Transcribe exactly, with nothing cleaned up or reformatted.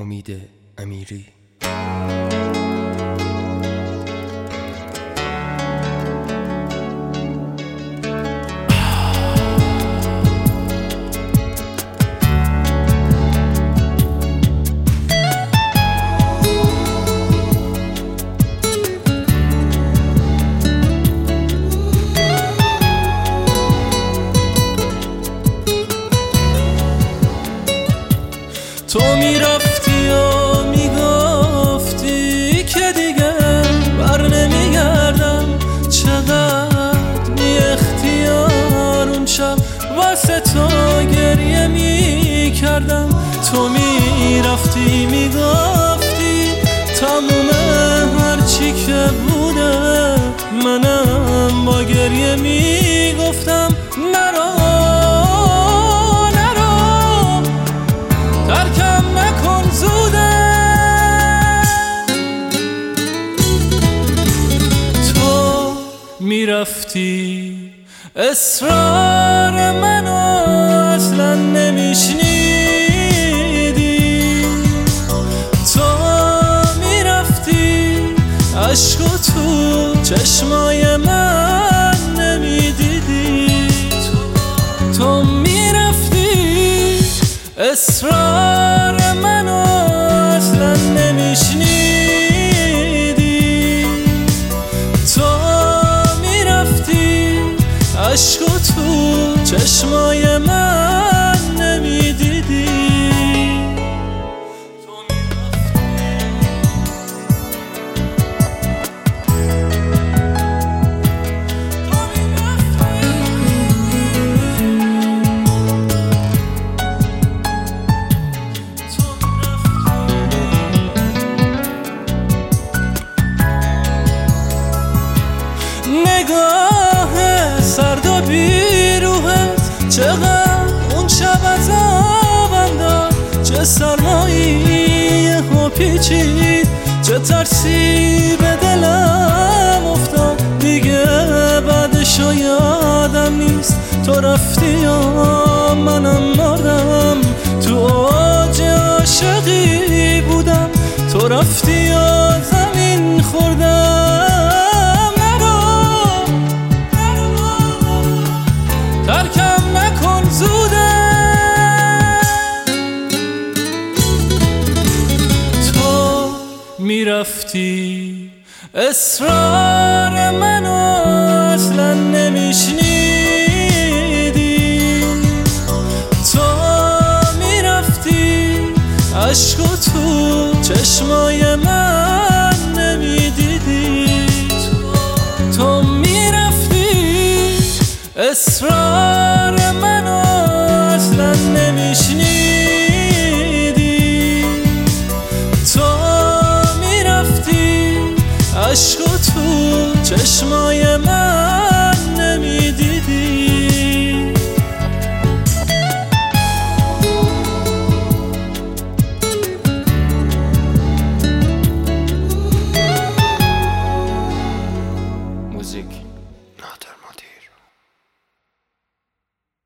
امید امیری. تو میرفتی و میگفتی که دیگه بر نمیگردم، چقدر بی اختیار اون شب واسه تو گریه میکردم. تو میرفتی میگفتی تموم هرچی که بوده، منم با گریه میگفتم نرو میرفتی. اصرار منو اصلا نمیشنیدی، تو میرفتی عشق و تو چشمای من نمیدیدی. تو میرفتی اصرار منو اصلا نمیشنیدی، عشق و تو چشمای من نمیدیدی. نگاه سرد و بیروحت چقدر اون شب عذابم داد، چه سرمایی ها پیچید، چه ترسی به دلم افتاد. دیگه بعدشو یادم نیست، تو رفتی و منم مردم، تو اوج عاشقی بودم، تو رفتی و زمین خوردم. ترکم نکن زوده، تو میرفتی اصرار منو اصلا نمیشنیدی، تو میرفتی عشق و تو چشمای من نمیدیدی. تو میرفتی اصرار منو اصلا نمیشنیدی، تو میرفتی عشق و تو چشمای من